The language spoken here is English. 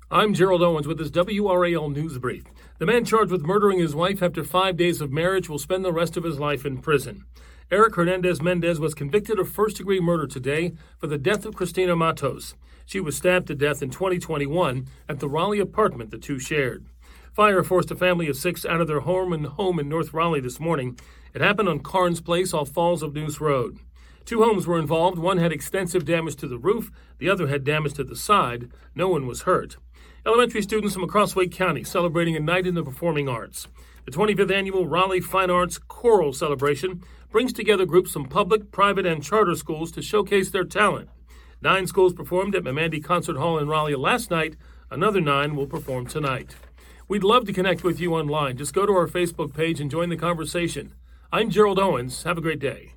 I'm Gerald Owens with this WRAL News Brief. The man charged with murdering his wife after 5 days of marriage will spend the rest of his life in prison. Eric Hernandez Mendez was convicted of first-degree murder today for the death of Christina Matos. She was stabbed to death in 2021 at the Raleigh apartment the two shared. Fire forced a family of 6 out of their home in North Raleigh this morning. It happened on Carnes Place off Falls of Neuse Road. 2 homes were involved. One had extensive damage to the roof. The other had damage to the side. No one was hurt. Elementary students from across Wake County celebrating a night in the performing arts. The 25th annual Raleigh Fine Arts Choral Celebration brings together groups from public, private, and charter schools to showcase their talent. 9 schools performed at Mamandi Concert Hall in Raleigh last night. Another 9 will perform tonight. We'd love to connect with you online. Just go to our Facebook page and join the conversation. I'm Gerald Owens. Have a great day.